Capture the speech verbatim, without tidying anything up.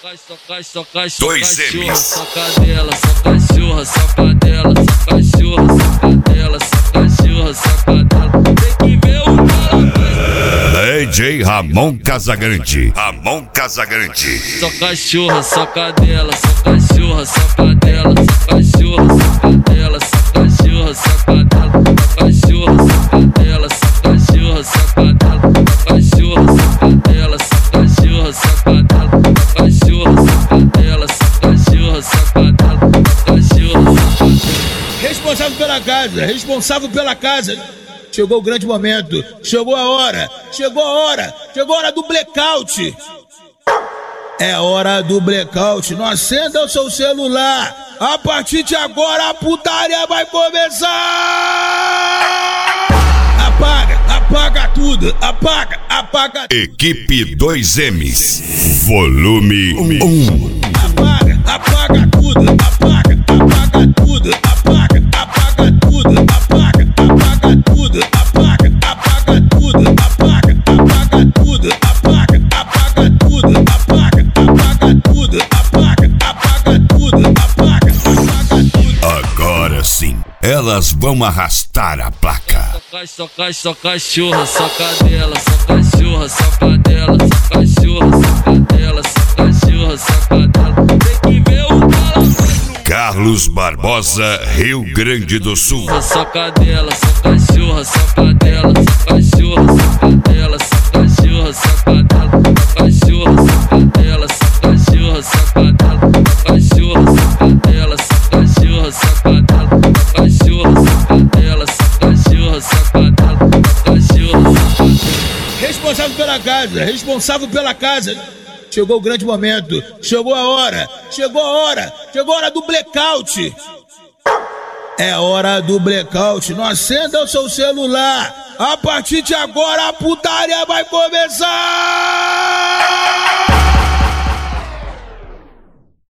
Dois M's. Só cadela, só cachorra, só cadela, só cachorra, só cadela, só cachorra, só cadela. Tem que ver o cara. D J Ramon Casagrande. Ramon Casagrande. Só cachorra, só cadela, só cachorra, só cadela, só cachorra, só cadela, só cachorra, só cadela, só cachorra, só cadela, só cachorra, só cadela, só cachorra, só cadela, só cachorra, só cadela, só cachorra, só cadela, só cachorra, só cadela, só cachorra, só cadela. Responsável pela casa, responsável pela casa. Chegou o grande momento, chegou a hora, chegou a hora, chegou a hora do blackout. É hora do blackout, não acenda o seu celular. A partir de agora a putaria vai começar. Apaga, apaga tudo, apaga, apaga. Equipe dois M's. Volume um. Apaga, apaga tudo, apaga, apaga tudo, apaga, apaga tudo, apaga, apaga tudo, apaga, apaga tudo, apaga, apaga tudo, apaga, apaga tudo, apaga, apaga tudo, apaga, apaga tudo, apaga, apaga tudo. Agora sim, elas vão arrastar a placa. Só cachorra, só cachorra, só cadela, só cachorra, só cadela, só cachorra, só cadela, só cachorra, só cadela. Tem que ver o cara. Carlos Barbosa, Rio Grande do Sul. Só cadela, só cachorra, só cadela, só cachorra, só cadela, só cachorra, só cadela, só cachorra, só cadela, só cachorra, só cadela, só cachorra, só cadela, só cachorra, só cadela, só cachorra, só cadela, só cachorra, só cadela, só cachorra, só cadela. Responsável pela casa, responsável pela casa. Chegou o grande momento, chegou a hora, chegou a hora, chegou a hora do blackout. É hora do blackout, não acenda o seu celular. A partir de agora a putaria vai começar.